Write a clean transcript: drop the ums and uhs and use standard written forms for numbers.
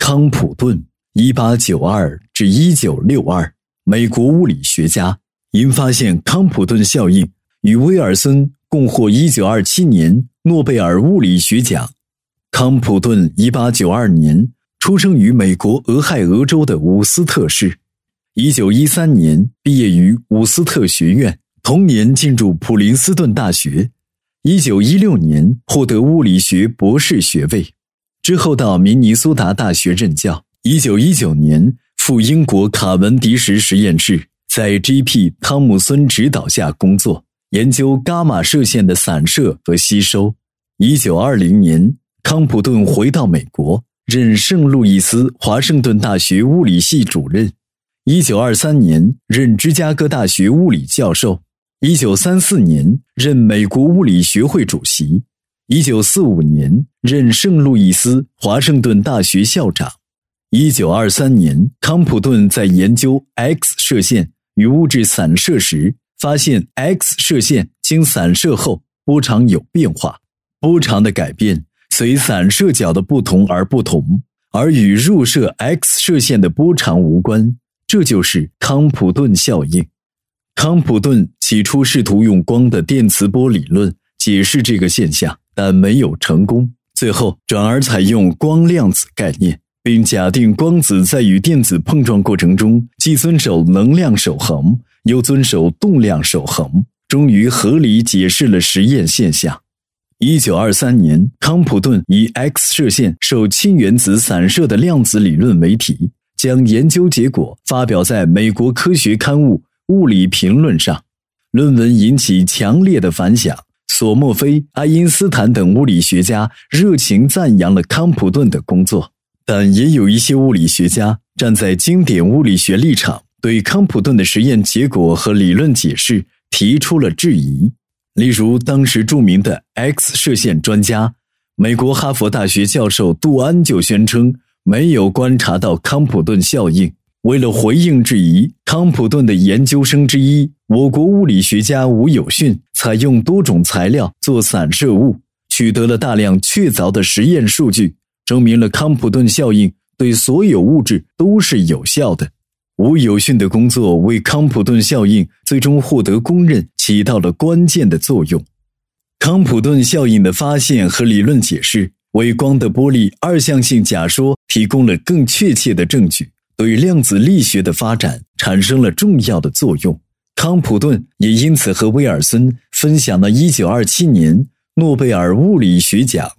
康普顿 1892 至1962，美国物理学家，因发现康普顿效应，与威尔森共获1927年诺贝尔物理学奖。康普顿1892年出生于美国俄亥俄州的伍斯特市，1913年毕业于伍斯特学院，同年进入普林斯顿大学，1916年获得物理学博士学位，之后到明尼苏达大学任教。1919年赴英国卡文迪什实验室，在 G.P. 汤姆森指导下工作，研究伽马射线的散射和吸收。1920年，康普顿回到美国，任圣路易斯华盛顿大学物理系主任。1923年，任芝加哥大学物理教授。1934年，任美国物理学会主席。1945年，任圣路易斯华盛顿大学校长。1923年，康普顿在研究 X 射线与物质散射时，发现 X 射线经散射后波长有变化，波长的改变随散射角的不同而不同，而与入射 X 射线的波长无关，这就是康普顿效应。康普顿起初试图用光的电磁波理论解释这个现象，但没有成功，最后转而采用光量子概念，并假定光子在与电子碰撞过程中既遵守能量守恒，又遵守动量守恒，终于合理解释了实验现象。1923年，康普顿以 X 射线受氢原子散射的量子理论为题，将研究结果发表在美国科学刊物《物理评论》上，论文引起强烈的反响。索莫菲、爱因斯坦等物理学家热情赞扬了康普顿的工作，但也有一些物理学家站在经典物理学立场，对康普顿的实验结果和理论解释提出了质疑。例如，当时著名的 X 射线专家、美国哈佛大学教授杜安就宣称没有观察到康普顿效应。为了回应质疑，康普顿的研究生之一，我国物理学家吴有训采用多种材料做散射物，取得了大量确凿的实验数据，证明了康普顿效应对所有物质都是有效的。吴有训的工作为康普顿效应最终获得公认起到了关键的作用。康普顿效应的发现和理论解释，为光的波粒二象性假说提供了更确切的证据，对量子力学的发展产生了重要的作用。康普顿也因此和威尔森分享了1927年诺贝尔物理学奖。